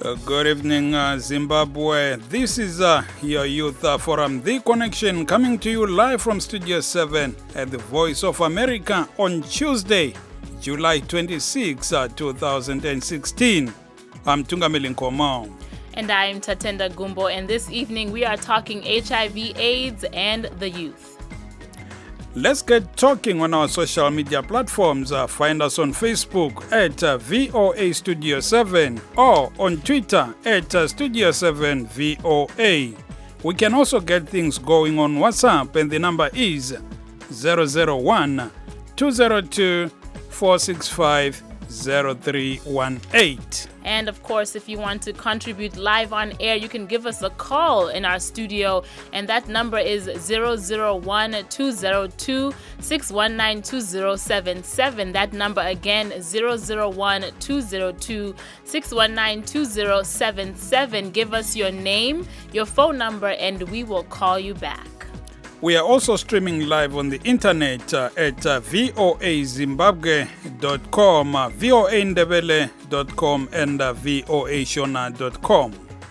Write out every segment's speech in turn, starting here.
Good evening, Zimbabwe. This is your Youth Forum, The Connection, coming to you live from Studio 7 at the Voice of America on Tuesday, July 26, 2016. I'm Tungamili Nkomo. And I'm Tatenda Gumbo, and this evening we are talking HIV, AIDS, and the youth. Let's get talking on our social media platforms. Find us on Facebook at VOA Studio 7 or on Twitter at Studio 7 VOA. We can also get things going on WhatsApp, and the number is 001 202 465 0318. And of course, if you want to contribute live on air, you can give us a call in our studio, and that number is 001-202-619-2077. That number again, 001-202-619-2077. Give us your name, your phone number, and we will call you back. We are also streaming live on the internet at voazimbabwe.com, voandebele.com, and voashona.com.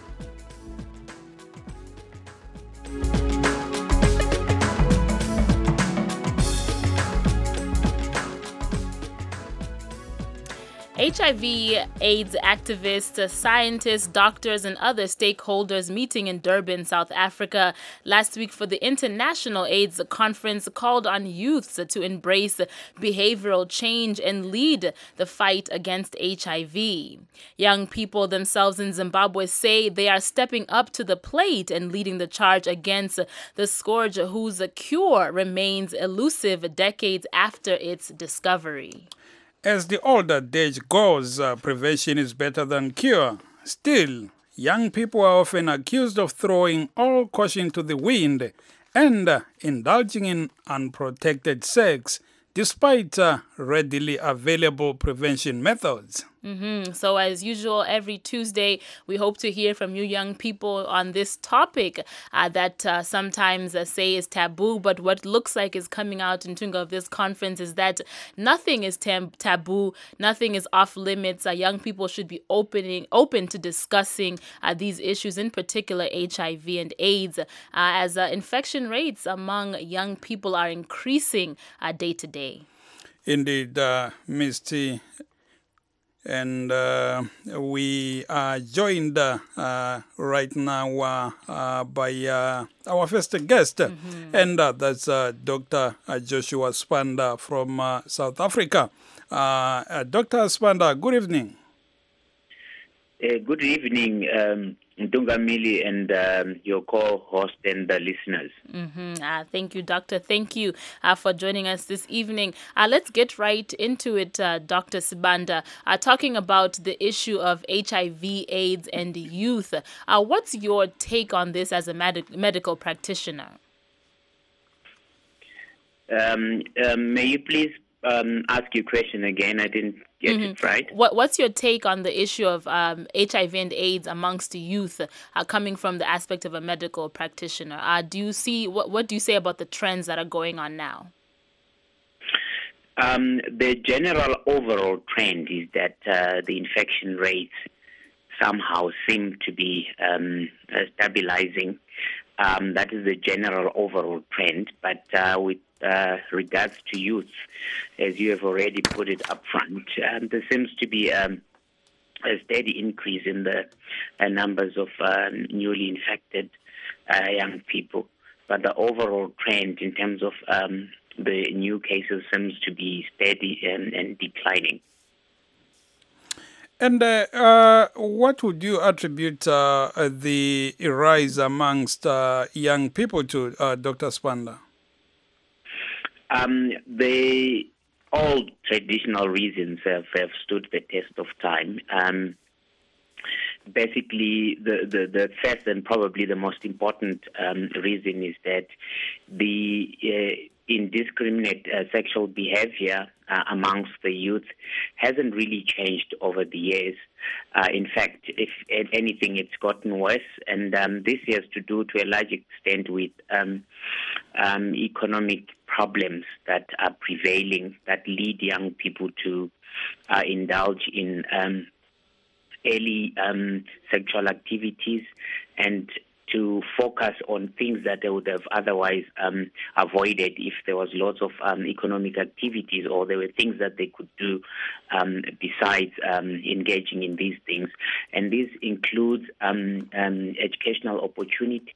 HIV, AIDS activists, scientists, doctors, and other stakeholders meeting in Durban, South Africa last week for the International AIDS Conference called on youths to embrace behavioral change and lead the fight against HIV. Young people themselves in Zimbabwe say they are stepping up to the plate and leading the charge against the scourge whose cure remains elusive decades after its discovery. As the old adage goes, prevention is better than cure. Still, young people are often accused of throwing all caution to the wind and indulging in unprotected sex, despite readily available prevention methods. So as usual, every Tuesday, we hope to hear from you young people on this topic that sometimes say is taboo, but what looks like is coming out in Tunga of this conference is that nothing is taboo, nothing is off limits. Young people should be open to discussing these issues, in particular HIV and AIDS, as infection rates among young people are increasing day to day. Indeed, Misty. And we are joined right now by our first guest, and that's Dr. Joshua Spanda from South Africa. Dr. Spanda, good evening. Good evening, Ntungamili, and your co-host and the listeners. Thank you, Doctor. Thank you for joining us this evening. Let's get right into it, Dr. Sibanda, talking about the issue of HIV, AIDS, and youth. What's your take on this as a medical practitioner? May you please ask your question again? I didn't get it right. What's your take on the issue of HIV and AIDS amongst the youth, coming from the aspect of a medical practitioner? Do you see what do you say about the trends that are going on now? The general overall trend is that the infection rates somehow seem to be stabilizing. That is the general overall trend, but with regards to youth, as you have already put it up front, there seems to be a steady increase in the numbers of newly infected young people. But the overall trend in terms of the new cases seems to be steady and declining. And what would you attribute the rise amongst young people to, Dr. Spanda? The old traditional reasons have stood the test of time. Basically, the first and probably the most important reason is that the indiscriminate sexual behavior amongst the youth hasn't really changed over the years. In fact, if anything, it's gotten worse, and this has to do to a large extent with economic problems that are prevailing that lead young people to indulge in early sexual activities and to focus on things that they would have otherwise avoided if there was lots of economic activities or there were things that they could do besides engaging in these things. And this includes educational opportunities,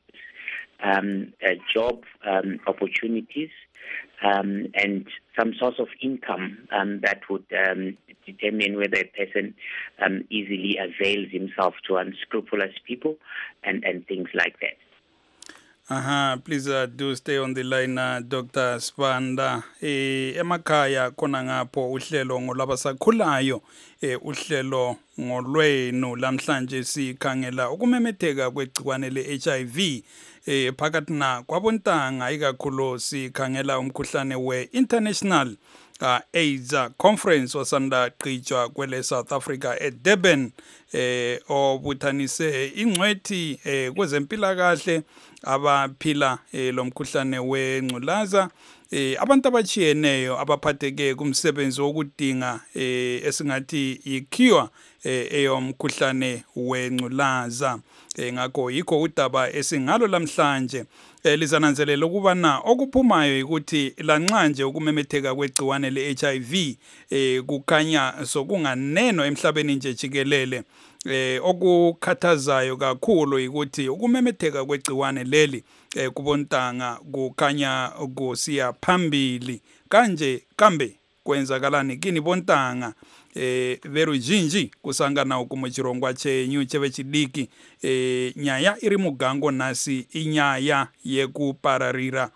job opportunities, and some source of income that would determine whether a person easily avails himself to unscrupulous people and things like that. Please do stay on the line, Dr. Sibanda. Emakhaya khona ngapho uhlelo ngolabasakhulayo, uhlelo ngolwenu lamhlanje sikhangela ukumemetheka kwegciwane le-HIV phakathi na kwabontanga, ikakhulu sikhangela umkhuhlane we-International AIDS Conference osanda qhitshwa kwele South Africa eDurban, obuthanise ingcwethi kwezempilakahle abaphila lomkhuhlane wengculaza, abantu abachiyeneyo abaphatheke kumsebenzi wokudinga esingathi i-cure eyomkhuhlane wengculaza. Ngakho yikho udaba esingalo lamhlanje. Lizananzelela ukubana okuphumayo ukuthi lanxanje ukumemetheka kwegciwane le-HIV kukhanya sokunganeno emhlabeni nje jikelele. Okukhathazayo kakhulu ukuthi ukumemetheka kwegciwane leli kubontanga kukhanya kusiya phambili kanje. Kambe kwenzakalani kini bontanga verujinji kusangana ukumuchirongwa chenyu chevechidiki nyaya iri mugango nasi inyaya yekupararira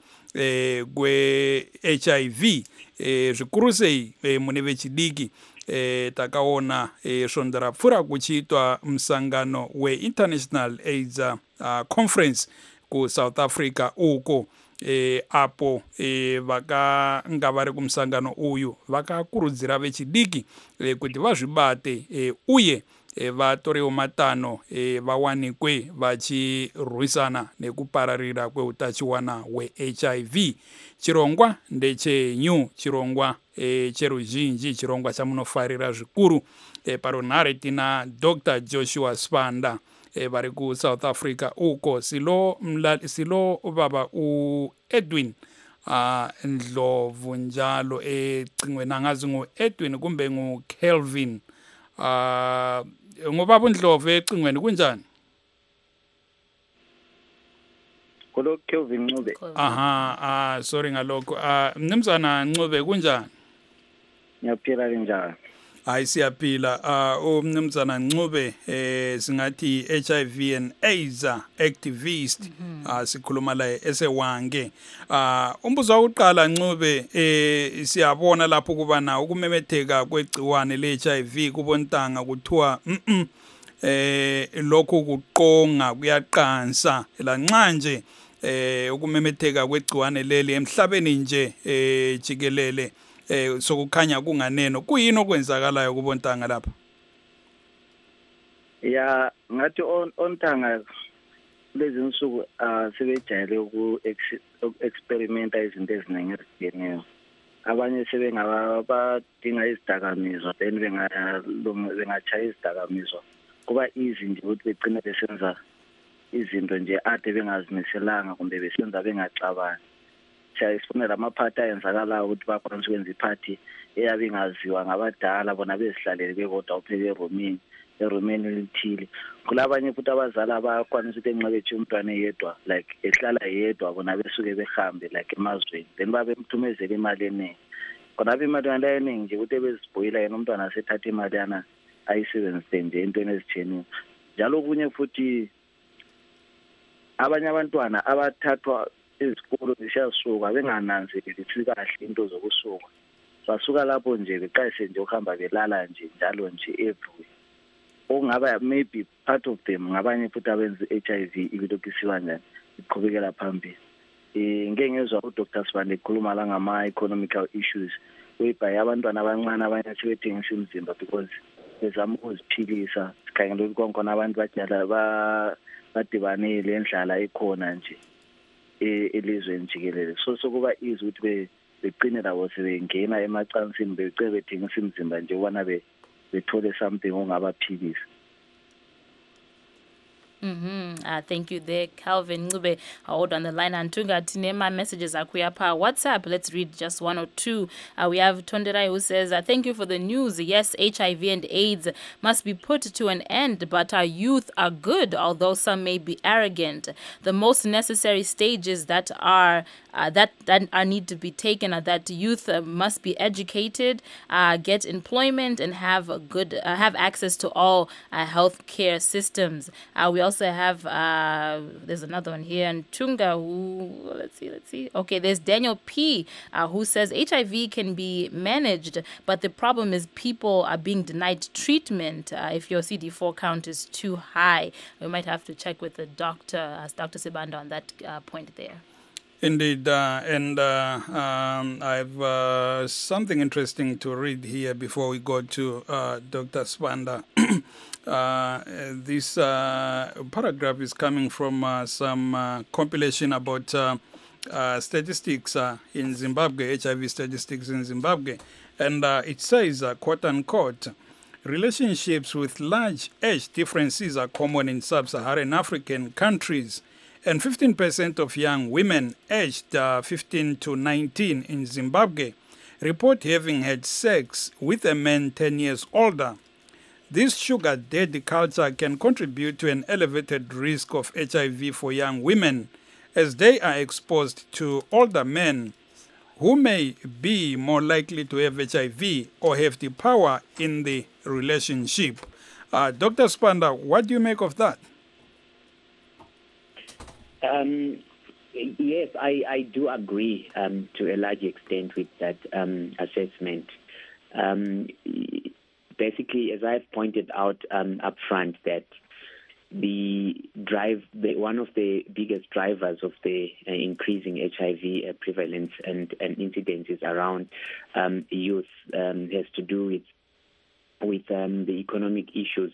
kwe-HIV zvikuru sei mune vechidiki. Takaona svondera pfura kuchiitwa msangano we-International AIDS Conference ku South Africa uko, apo vakanga vari kumsangano uyu vakakurudzira vechidiki kuti vazvibate uye vatorewo matano vawanikwe vachirwisana nekupararira kweutachiwana hwe-HIV. Chirongwa ndechenyu, chirongwa cheruzhinji, chirongwa chamunofarira zvikuru. Paronhare tina Dr. Joshua Sibanda vari ku South Africa uko. Silo baba u-Edwin Ndlovu njalo ecingweni, angazi ngu-Edwin kumbe ngu-Kelvin. Ngubaba uNdlovu ecingweni kunjani? Kulo Kelvin Ncube. Sorry ngalokho. Mnumzana Ncube kunjani? Ngiyaphila kanjani? Hayi siyaphila. Mnumzana Ncube singathi HIV and AIDS activist, sikhuluma la esewange. Umbuzo wokuqala Ncube, siyabona lapho kuba na ukumemetheka kwegciwane le-HIV kubontanga kuthiwa lokho kuqonga kuyaqansa lanxanje ukumemetheka kwegciwane leli emhlabeni nje jikelele sokukhanya kunganeno. Kuyini okwenzakalayo kubontanga lapha? Ya ngathi ontanga lezi nsuku sebejayele uku-experimenta izinto eziningi ezihlukeneyo. Abanye sebengabadinga izidakamizwa then bengachaya izidakamizwa. Kuba easy nje ukuthi begcine besenza izinto nje ade bengazimiselanga kumbe besenza bengacabangi. Siyayifunela amaphathi ayenzakalayo ukuthi bakwanise ukwenza iphathi eyabe ingaziwa ngabadala bona bezihlalele bekodwa upheke eromeni elithile. Kulabanye futhi abazali abakwanisa ukuthi enxebetshe umntwana yedwa, like ehlala yedwa bona besuke behambe like emazweni then babemthumezela imali eningi. Khona imali eningi nje ukuthi bezibhoyila yena umntwana asethatha imali yana ayisebenzise nje entweni ezitheni. Njalo kunye futhi abanye abantwana abathathwa izikolo zishasuka bengananzeleli kahle into zokusuka. Basuka lapho nje beqayise nje ukuhamba belala nje njalo nje everywhere. Ongaba maybe part of them ngabanye futhi abenza HIV ibidokisiwa njani iqhubekela phambili. Ngeke ngezwe uDr. Sibanda ekhuluma la ngama economical issues whereby abantwana abancane abanye sebethengisa imizimba because bezama ukuziphilisa. Sikhangela ukuthi konke abantu bajala badibanele endlala ikhona nje elizweni jikelele. So kuba easy ukuthi beqine labo sebengena emacansini becebe bethengisa imizimba nje ubona bethole something ongabaphilisa. Thank you there, Calvin Ncube. Hold on the line. Antunga Tinema messages akuyapa WhatsApp. Let's read just one or two. We have Tonderai who says, thank you for the news. Yes, HIV and AIDS must be put to an end, but our youth are good, although some may be arrogant. The most necessary stages that need to be taken are that youth must be educated, get employment, and have access to all health care systems. We also have there's another one here, and Tunga who let's see. Okay, there's Daniel P who says HIV can be managed, but the problem is people are being denied treatment if your CD4 count is too high. We might have to check with the doctor, as Dr. Sibanda, on that point there. Indeed, and I've something interesting to read here before we go to Dr. Sibanda. This paragraph is coming from some compilation about statistics in Zimbabwe, HIV statistics in Zimbabwe. And it says, quote unquote, relationships with large age differences are common in sub-Saharan African countries. And 15% of young women aged 15 to 19 in Zimbabwe report having had sex with a man 10 years older. This sugar daddy culture can contribute to an elevated risk of HIV for young women, as they are exposed to older men who may be more likely to have HIV or have the power in the relationship. Dr. Sibanda, what do you make of that? Yes, I do agree to a large extent with that assessment. Basically, as I've pointed out up front, that one of the biggest drivers of the increasing HIV prevalence and incidences around youth has to do with the economic issues.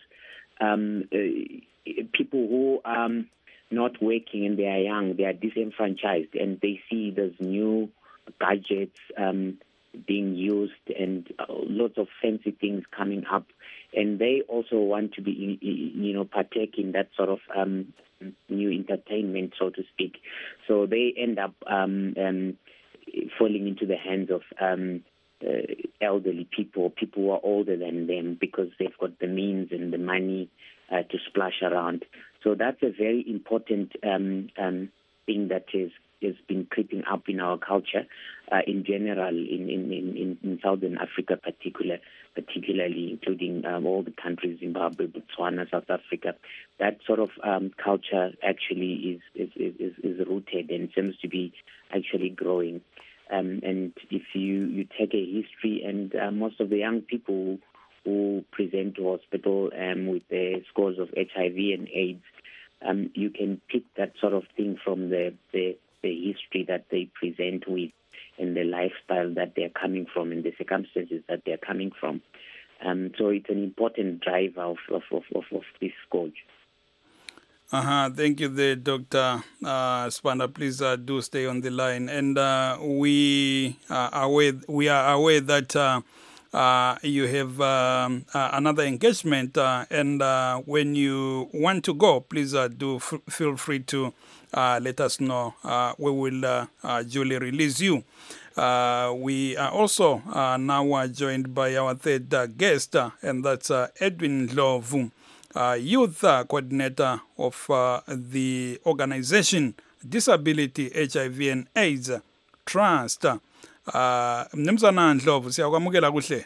People who not working and they are young, they are disenfranchised, and they see those new gadgets being used and lots of fancy things coming up, and they also want to be, partake in that sort of new entertainment, so to speak. So they end up falling into the hands of elderly people who are older than them, because they've got the means and the money to splash around. So that's a very important thing that has been creeping up in our culture, in general, in Southern Africa particularly, including all the countries, Zimbabwe, Botswana, South Africa. That sort of culture actually is rooted and seems to be actually growing. And if you take a history, and most of the young people who present to hospital with the scores of HIV and AIDS, you can pick that sort of thing from the history that they present with, and the lifestyle that they're coming from, and the circumstances that they're coming from. So it's an important driver of this scourge. Thank you there, Dr. Sibanda. Please do stay on the line. And we are aware that you have another engagement, and when you want to go, please feel free to let us know. We will duly release you. We are also now joined by our third guest, and that's Edwin Ndlovu, youth coordinator of the organization Disability HIV and AIDS Trust. Mnumzana Ndlovu, siyakwamukela kuhle.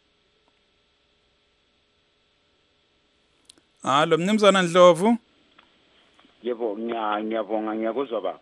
Hallo Mnumzana Ndlovu. Yebo, ngiyabonga, ngiyakuzwa baba.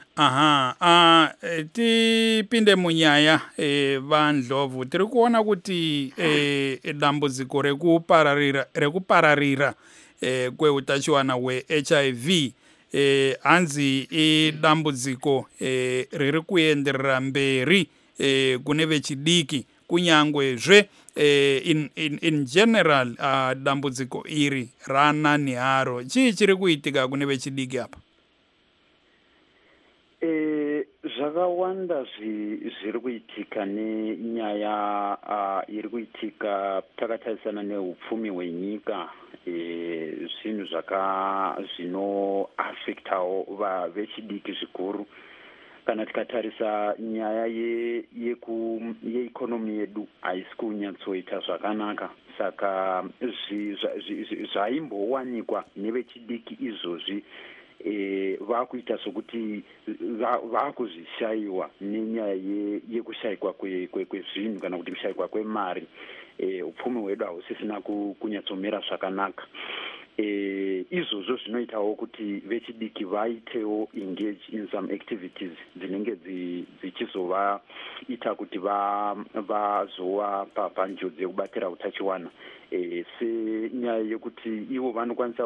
Tipinde munyaya vaNdlovu, tiri kuona kuti dambudziko rekupararira kweutachiwana hwe-HIV hanzi idambudziko riri kuenderera mberi kune vechidiki, kunyangwezve in general dambudziko iri ranani haro. Chii chiri kuitika kune vechidiki apa? zvakawanda zviri kuitika nenyaya iri kuitika takatarisana neupfumi hwenyika, zvinhu zvinoafektawo vechidiki zvikuru. Kana tikatarisa nyaya yeikonomi yedu haisi kunyatsoita zvakanaka, saka zvaimbowanikwa nevechidiki izvozvi vakuita sokuti vakuzvishayiwa nenyaya yekushayikwa kwezvinhu kana kuti kushayikwa kwemari. Upfumi hwedu hausisina kunyatsomira zvakanaka. Izvozvo zvinoitawo kuti vechidiki vaitewo engage in some activities dzinenge dzichizovaita kuti vazowa panjodzi yekubatira utachiwana, senyaya yekuti ivo vanokwanisa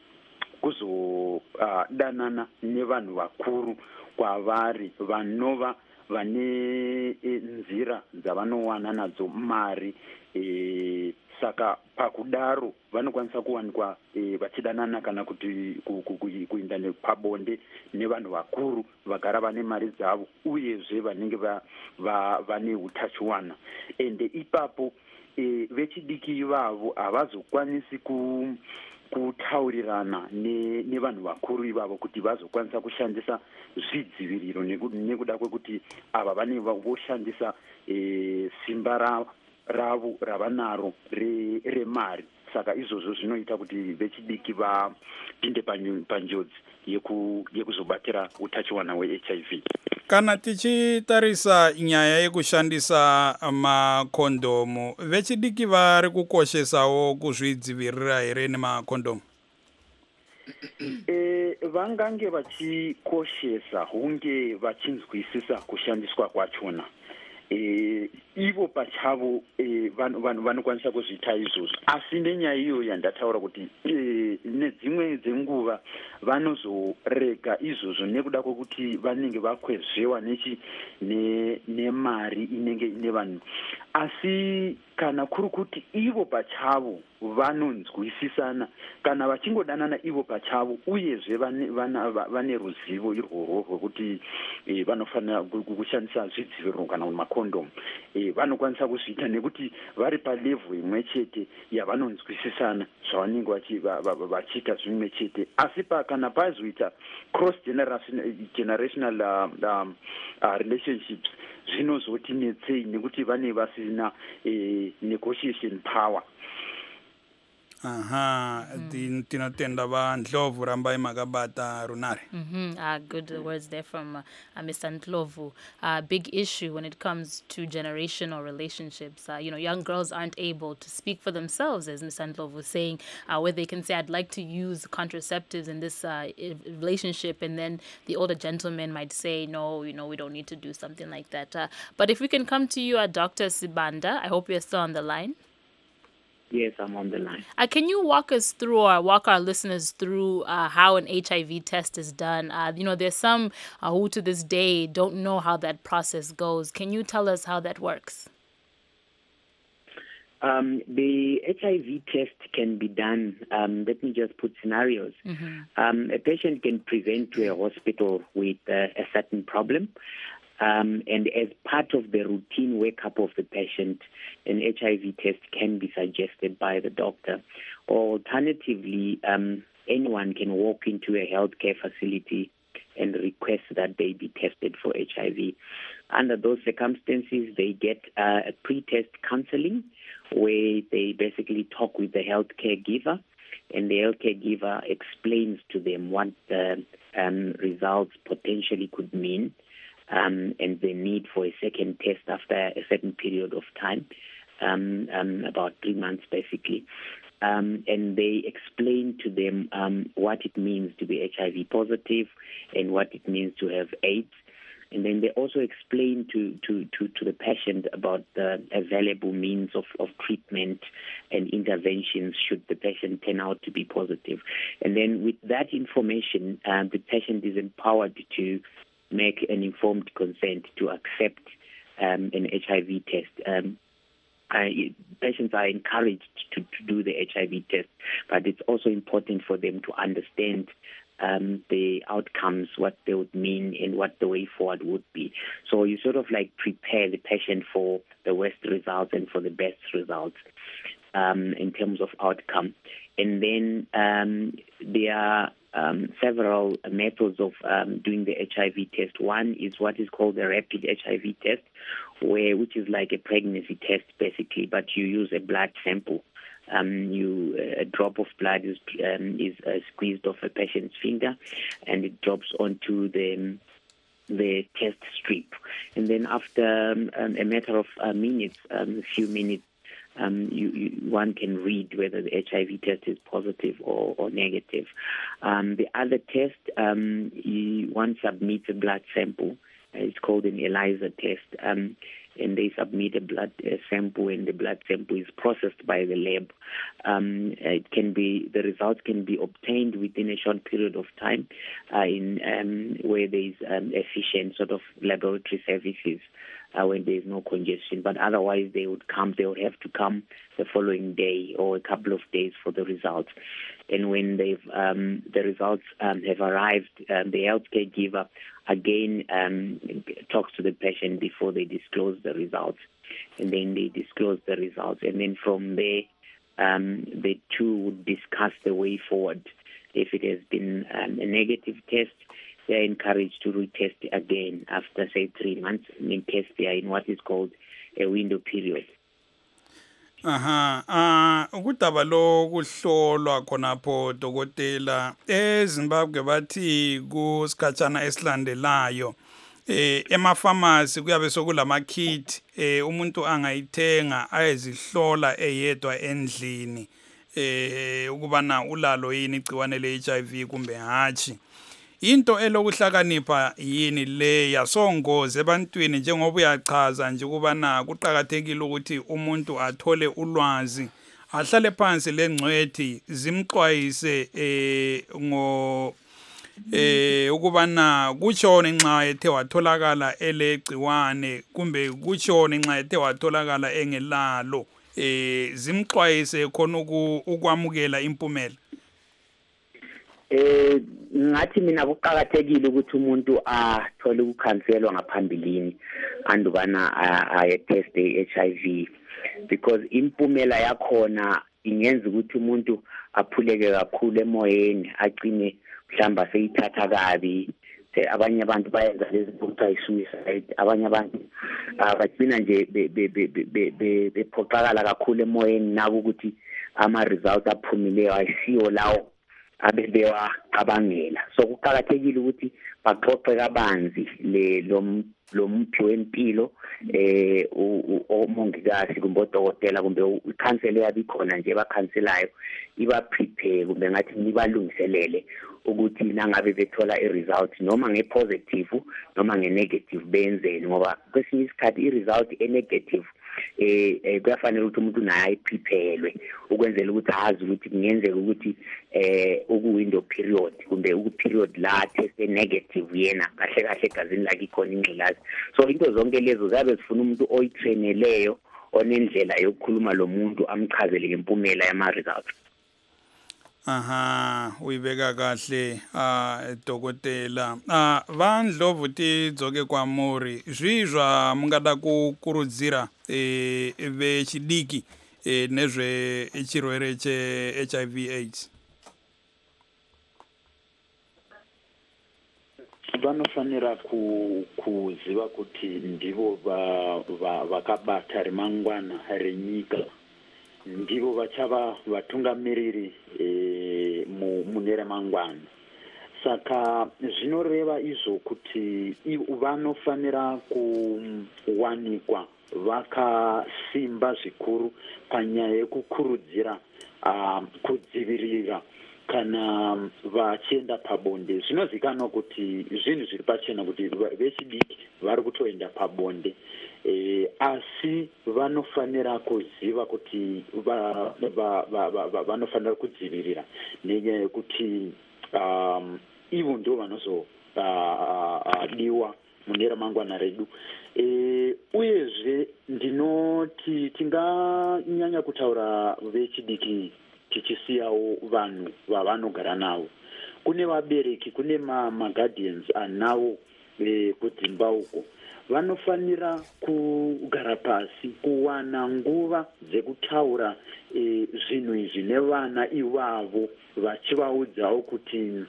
kuzodanana nevanhu vakuru kwavari vanova vane nzira dzavanowana nadzo mari. Saka pakudaro vanokwanisa kuwanikwa vachidanana kana kuti kuinda pabonde nevanhu vakuru vagara vane mari dzavo uyezve vanenge vane utachiwana. Ende ipapo vechidiki ivavo havazokwanisi kutaurirana nevanhu vakuru ivavo kuti vazokwanisa kushandisa zvidziviriro nekuda kwekuti ava voshandisa simba ravo ravanaro remari. Saka izvozvo zvinoita kuti vechidiki vapinde panjodzi yekuzobatira utachiwana hweHIV. Kana tichitarisa nyaya yekushandisa makondomu, vechidiki vari kukoshesawo kuzvidzivirira here nemakondomu? Vangange vachikoshesa hunge vachinzwisisa kushandiswa kwachona. Ivo pachavo vanokwanisa kuzviita izvozvo, asi nenyaya iyo yandataura kuti nedzimwe dzenguva vanozorega izvozvo nekuda kwekuti vanenge vakwezvewa nemari inenge ine vanhu. Asi kana kuri kuti ivo pachavo vanonzwisisana, kana vachingodanana ivo pachavo uyezve vane ruzivo irworwo rwekuti vanofanira kushandisa zvidziviriro kana makondomu, vanokwanisa kuzviita nekuti vari palevhu imwe chete yavanonzwisisana zvavanenge vachiita zvimwe chete. Asi kana pazoita cross generational relationships zvinozoti netsei nekuti vane vasina negotiation power. Tinotenda vaNdlovu rambai makabata runare. Good words there from Mr. Ndlovu. Big issue when it comes to generational relationships. Young girls aren't able to speak for themselves, as Mr. Ndlovu was saying, where they can say, I'd like to use contraceptives in this relationship, and then the older gentleman might say, no, we don't need to do something like that. But if we can come to you, Dr. Sibanda, I hope you're still on the line. Yes, I'm on the line. Can you walk us through or walk our listeners through how an HIV test is done? There's some who to this day don't know how that process goes. Can you tell us how that works? The HIV test can be done. Let me just put scenarios. A patient can present to a hospital with a certain problem. And as part of the routine workup of the patient, an HIV test can be suggested by the doctor. Or alternatively, anyone can walk into a healthcare facility and request that they be tested for HIV. Under those circumstances, they get a pre-test counseling where they basically talk with the healthcare giver, and the healthcare giver explains to them what the results potentially could mean. And the need for a second test after a certain period of time, about 3 months basically. And they explain to them what it means to be HIV positive and what it means to have AIDS. And then they also explain to the patient about the available means of treatment and interventions should the patient turn out to be positive. And then with that information, the patient is empowered to make an informed consent to accept an HIV test. Patients are encouraged to do the HIV test, but it's also important for them to understand the outcomes, what they would mean and what the way forward would be. So you sort of like prepare the patient for the worst results and for the best results in terms of outcome. And then there are several methods of doing the HIV test. One is what is called the rapid HIV test, which is like a pregnancy test basically, but you use a blood sample. A drop of blood is squeezed off a patient's finger, and it drops onto the test strip. And then after a matter of minutes, a few minutes, one can read whether the HIV test is positive or negative. The other test, one submits a blood sample. It's called an ELISA test, and they submit a blood sample, and the blood sample is processed by the lab. The results can be obtained within a short period of time, where there is efficient sort of laboratory services. When there is no congestion, but otherwise they would have to come the following day or a couple of days for the results. And when the results have arrived, the healthcare giver again talks to the patient before they disclose the results, and then they disclose the results, and then from there the two would discuss the way forward. If it has been a negative test, they are encouraged to retest again after, say, 3 months, in case they are in what is called a window period. Ukudaba lo kuhlolwa khonapho dokotela eZimbabwe bathi kusikhatshana esilandelayo emapharmacy kuyabe sokulama kit umuntu angayithenga ayezihlola eyedwa endlini ukubana ulalo yini igciwane le-HIV kumbe hatshi. Into elokuhlakanipha yini le yasongoze ebantwini njengoba uyachaza nje ukubana kuqhakathekile ukuthi umuntu athole ulwazi, ahlale phansi lengcwethi zimxwayise ukubana kutshone nxa ethe watholakala elegciwane kumbe kutshone nxa ethe watholakala engelalo, zimxwayise khona ukwamukela impumela. Ngathi mina kuqhakathekile ukuthi umuntu athole ukukhanselwa ngaphambilini andubana ayetest i-HIV, because impumela yakhona ingenza ukuthi umuntu aphuleke kakhulu emoyeni, agcine mhlamba seyithatha kabi. Abanye abantu bayenza lezi zinto i-suicide, abanye abantu bagcina nje bephoqakala kakhulu emoyeni nabo ukuthi ama-results aphumileyo ayisiwo lawo abebewacabangela. So kuqhakathekile ukuthi baxoxe kabanzi lo mphi wempilo, omongikazi kumbe odokotela kumbe ikhansela yabikhona nje bakhanselayo iba-prepare kumbe ngathi nibalungiselele ukuthi nangabe bethola i-result noma nge-positive noma nge-negative benzeni, ngoba kwesinye isikhathi i-result e-negative kuyafanele ukuthi umuntu naye ayiprepare ukwenzela ukuthi azi ukuthi kungenzeka ukuthi uku-window period kumbe uku-period la test negative yena kahle kahle egazini lakhe ikhona ingculazi. So into zonke lezo zabe zifuna umuntu oyitraineleyo onendlela yokukhuluma lo muntu amchazele ngempumela yama-results. Uyibeka kahle dokotela. Vandlovu tidzoke kwamuri zvizva mungada kukurudzira vechidiki nezvechirwere che-HIV AIDS? Vanofanira kuziva kuti ndivo vakabata remangwana renyika, ndivo vachava vatungamiriri mune remangwana. Saka zvinoreva izvo kuti vanofanira kuwanikwa vakasimba zvikuru panyaya yekukurudzira kudzivirira kana vachienda pabonde. Zvinozikanwa kuti zvinhu zviri pachena kuti vechidiki vari kutoenda pabonde, asi vanofanira kuziva kuti vanofanira kudzivirira nenyaya yekuti ivo ndio vanozodiwa mune ramangwana redu. Uyezve ndinoti tinganyanya kutaura vechidiki tichisiyawo vanhu vavanogara navo, kune vabereki, kune maguardians anawo kudzimba uko, vanofanira kugara pasi kuwana nguva dzekutaura zvinhu izvi nevana ivavo, vachivaudzawo kuti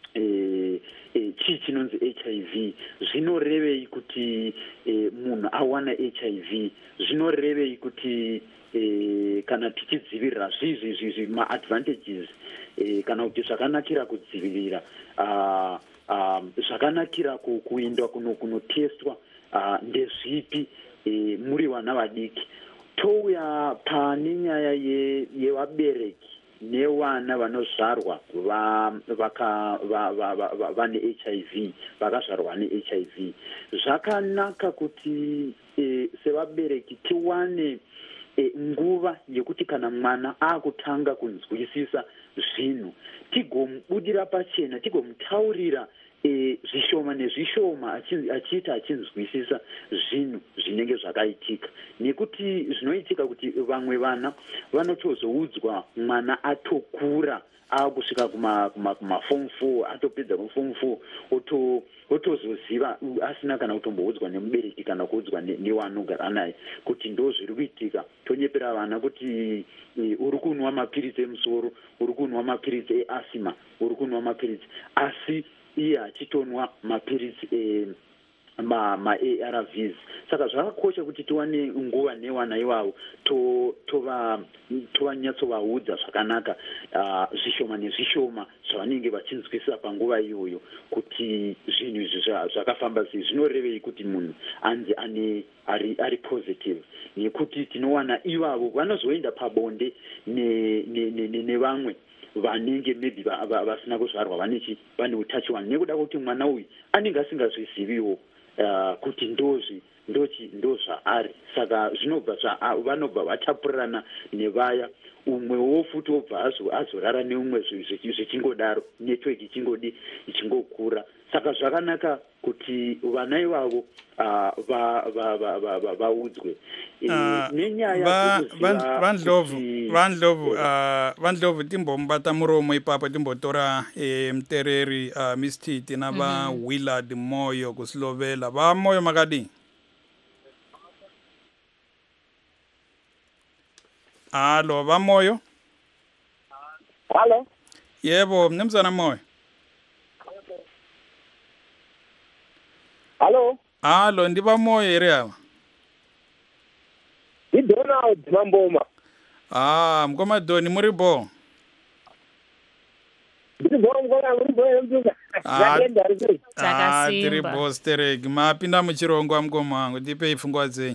chii chinonzi HIV, zvinorevei kuti munhu awana HIV, zvinorevei kuti kana tichidzivirira zvizvi maadvantages, kana kuti zvakanakira kudzivirira, zvakanakira kuendwa kunotestwa ndezvipi muri vana vadiki. Touya pane nyaya yevabereki nevana vanozvarwa vane HIV, vakazvarwa neHIV. Zvakanaka kuti sevabereki tiwane nguva yekuti kana mwana akutanga kunzwisisa zvinhu, tigomubudira pachena, tigomutaurira zvishoma nezvishoma achiita achinzwisisa zvinhu zvinenge zvakaitika, nekuti zvinoitika kuti vamwe vana vanotozoudzwa mwana atokura akusvika kumaform 4, atopedza kuform 4 otozoziva asina kana kutomboudzwa nemubereki kana kuudzwa newanogara naye kuti ndo zviri kuitika. Tonyepera vana kuti uri kunwa mapiritsi emusoro, uri kunwa mapiritsi easima, uri kunwa mapiritsi, asi iye achitonwa mapiritsi ma-ARVs. Saka zvakakosha kuti tiwane nguva nevana ivavo, tovanyatsovaudza zvakanaka zvishoma nezvishoma zvavanenge vachinzwisisa panguva iyoyo, kuti zvinhu izvi zvakafamba sei, zvinorevei kuti munhu anzi ari positive, nekuti tinowana ivavo vanozoenda pabonde nevamwe vanenge maybe vasina kuzvarwa vane utachiwana, nekuda kuti mwana uyu anenge asingazviziviwo kuti ndozvaari. Saka vanobva vachapurirana nevaya, umwewo futi obva azorara neumwe zvichingodaro, network ichingokura. Saka zvakanaka kuti vana ivavo vaudzwe nenyaya vandlovu timbomubata muromo ipapo timbotora mutereri Miss Titi na Willard Moyo kusilovela. Va Moyo makadi? Halo, va Moyo? Halo? Yebo, mnumzana Moyo. Halo? Halo, ndiba Moyo ere hapa? Idona Mamboma. Mkoma Doni muri bo? Tiri boss tereg. Mapinda muchirongo mkoma wangu, tipe ifungwa zenyu.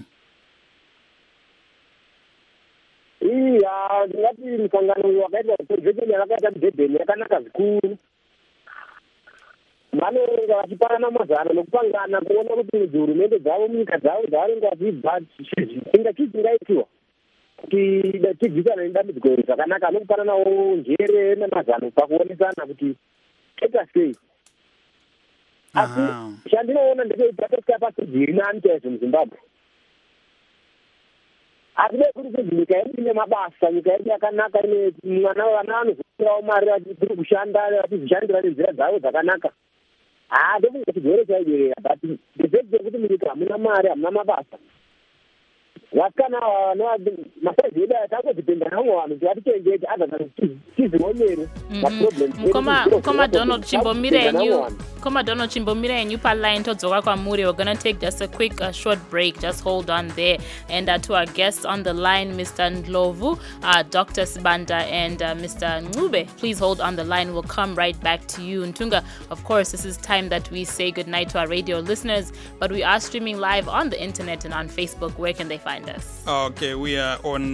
Ndingati mkangano wakaita projekti yakaita mdebeni yakanaka zvikuru. Vanenge vachipanana mazano nokupangana kuona kuti hurumende dzavo munyika dzavo dzavanenge vachibva chingaitiwa kuti tidzidzana nedambudziko zvakanaka, nokupananawo njere nemazano pakuonesana kuti toita sei. Asi chandinoona ndechekuti pasijiri nani chaizvo muZimbabwe. Atide kuti nyika yedu ine mabasa, nyika yedu yakanaka, ine vana vanozopirawo mari vachiri kushanda vachizvishandira nenzira dzavo dzakanaka. Ndofunga chigore chaiderera, but ndezvekuti kuti munyika hamuna mari, hamuna mabasa. Vasikana masazi edu atakodhipenda namwe vanhu kuti vatichengete azana tizionere maproblems. Mkoma Donald Chimbomire and you line todzoka kwamuri. We're going to take just a quick short break. Just hold on there. And to our guests on the line, Mr. Ndlovu, Dr. Sibanda, and Mr. Ncube, please hold on the line. We'll come right back to you. Ntunga, of course, this is time that we say goodnight to our radio listeners, but we are streaming live on the internet and on Facebook. Where can they find us? Okay, we are on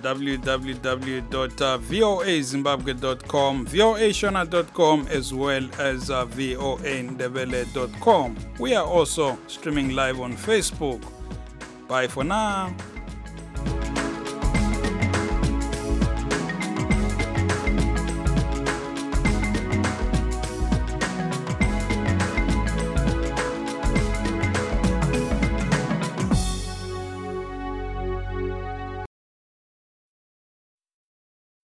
www.voazimbabwe.com, voashona.com, as well as voandebele.com. We are also streaming live on Facebook. Bye for now.